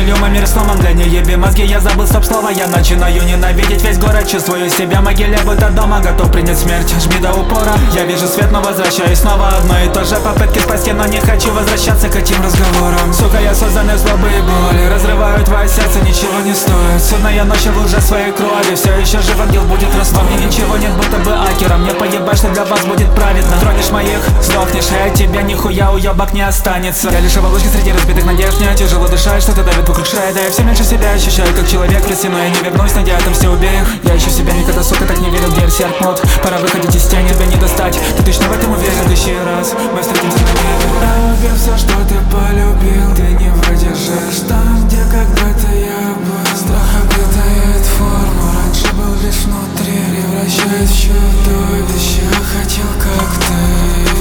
гнилью, мы мир сломан, для не еби мозги, я забыл стоп-слово. Я начинаю ненавидеть весь город, чувствую себя в могиле, будто дома, готов принять смерть, жми до упора. Я вижу свет, но возвращаюсь снова. Одно и то же, попытки спасти, но не хочу возвращаться к этим разговорам. Сука, я создан из злобы и боли, разрываю твое сердце, ничего не стоит. Судная ночь в луже своей крови, все еще жив ангел будет растлом. Мне ничего нет, будто бы акером, мне поебать, что для вас будет праведно. Тронешь моих, сдохнешь, а от тебя нихуя уебок не останется. Я лишь оболочка среди разбитых надежд, мне тяжело дышать, что-то давит вокруг шеи. Да я все меньше себя ощущаю, как человек в лесе, но я не вернусь, надеюсь, там все убей их. Я ищу себя, никогда, сука, так не верил, дверь серпнут. Пора выходить из тени, тебя не достать. Ты точно в этом уверен, в следующий раз мы встретимся на небе. Оставив все, что ты полюбил, ты не выдержишь там, где когда-то я был. Страх обретает форму, раньше был лишь внутри, превращаясь в чудовище. Я хотел, как ты.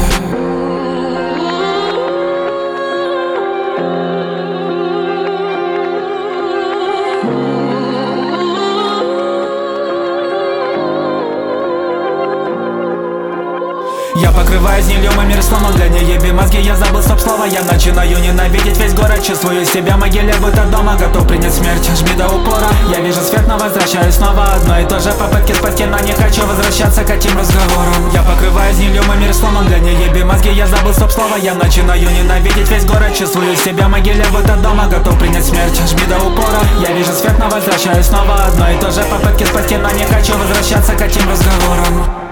Я покрываюсь гнилью, мой мир сломан, для не еби мозги, я забыл стоп-слово. Я начинаю ненавидеть весь город, чувствую себя в могиле, будто дома, готов принять смерть, жми до упора. Я вижу свет, но возвращаюсь снова. Одно и то же, попытки спасти, но не хочу возвращаться к этим разговорам. Я покрываюсь гнилью, мой мир сломан, для не еби мозги, я забыл стоп-слово. Я начинаю ненавидеть весь город, чувствую себя в могиле, будто дома, готов принять смерть, жми до упора. Я вижу свет, но возвращаюсь снова. Одно и то же, попытки спасти, но не хочу возвращаться к этим разговорам.